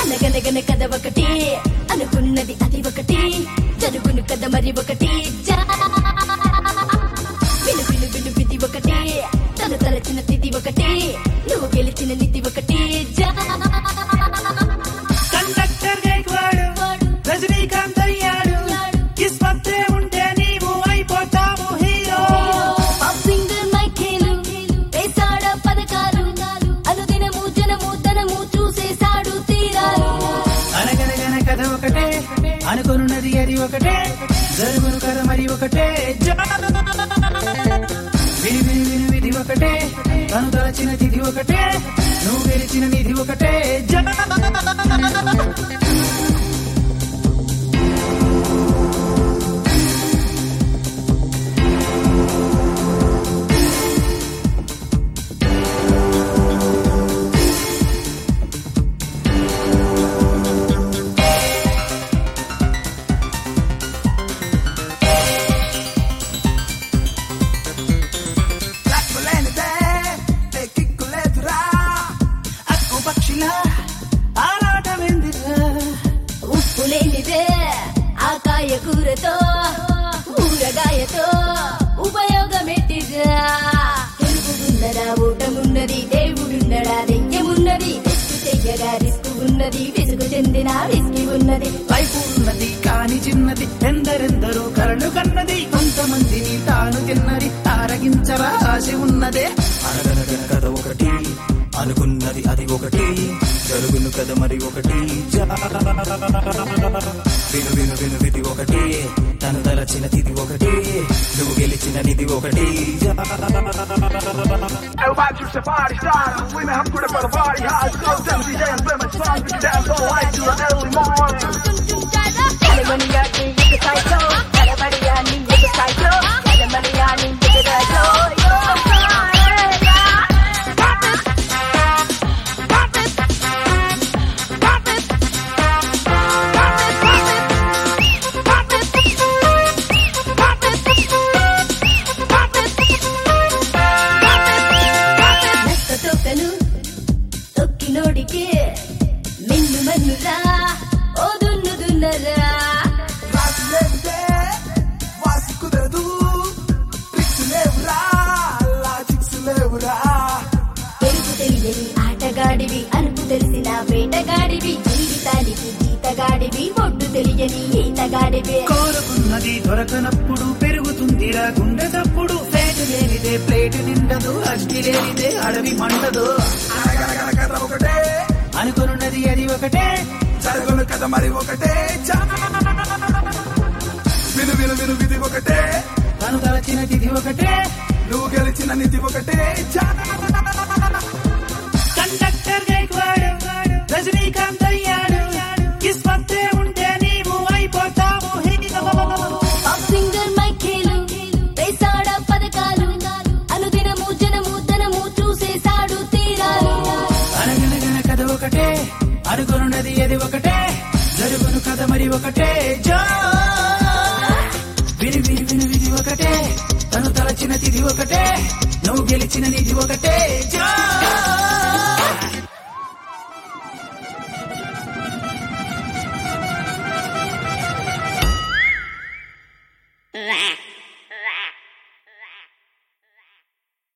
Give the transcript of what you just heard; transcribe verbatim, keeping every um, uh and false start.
అనగనగన కథ ఒకటి అనుకున్నది అది ఒకటి జరుగును కథ మరి ఒకటి విను విను విను విధి ఒకటి తను తలచిన తిథి ఒకటి నువ్వు గెలిచిన నిధి ఒకటి కండక్టర్ గైక్వాడు రజనీకాంత్ అయ్యాడు కిస్మత్తే ఉంటే నీవు అయిపోతావు హీరో సింగర్ మైఖేలు వేసాడ పథకాలు అనుదినము జనము తనము చూసేసాడు తీరాలు అనగనగన కథ ఒకటే అనుకున్నది అది ఒకటే జరుగును కథ మరి ఒకటే విని విని విని విధి ఒకటే తను తలచిన తిథి ఒకటే నువ్వు గెలిచిన నిధి ఒకటే ఉప్పు లేనిదే ఆకాయ కూరతో ఊరగాయతో ఉపయోగమెట్టిరా తెలుగున్నదా ఓటమున్నది దేవుడున్నడా దెయ్యమున్నది తెచ్చు చెయ్యగా రిస్క్ ఉన్నది విసుగు చెందిన విస్కి ఉన్నది వైపు ఉన్నది కాని చిన్నది ఎందరెందరో కరలు కన్నది కొంతమందిని తాను తిన్నది తారగించరా ఆశ ఉన్నదే అనగనగన కథ ఒకటి అనుకున్నది అది ఒకటి జరుగును కథ మరి ఒకటి విను విను విను విధి ఒకటి తను తలచిన తిథి ఒకటి నువ్వు గెలిచిన నిధి ఒకటి Everybody keeps the party started. Women have put up on the party hard. Go down the dance, play my song, we can dance all night till the early morning. Everybody got me with the psycho. Everybody got me with the psycho. Everybody got me with the psycho. తొక్కినోడికి మిన్ను మన్నురా ఓ దున్ను దున్నరా తెలుగు తెలియని ఆటగాడివి అనుకు తెలిసిన వేటగాడివి జీవితానికి జీతగాడివి ఒడ్డు తెలియని ఈతగాడివి కోరుకున్నది దొరకనప్పుడు పెరుగుతుందిరా గుండె తప్పుడు plate లేనిదే ప్లేటు నిండదు అగ్గి లేనిదే అడవి మండదు కథ ఒకటే అనుకున్నది అది ఒకటే జరుగును కథ మరి ఒకటే విను విను విను విధి ఒకటే తను తలచిన తిథి ఒకటే నువ్వు గెలిచిన నిధి ఒకటే కండక్టర్ గైక్వాడు రజనీకాంత్ అయ్యాడు కిస్మత్తే ఉంటే నీవు అయిపోతావు హీరో సింగర్ మైఖేలు వేసాడ పథకాలు అనుదినము జనము తనము చూసేసాడు తీరాలు అనగనగన కథ ఒకటే అనుకున్నది అది ఒకటే జరుగును కథ మరి ఒకటే విని విని విని విధి ఒకటే తను తలచిన తిథి ఒకటే నువ్వు గెలిచిన నిధి ఒకటే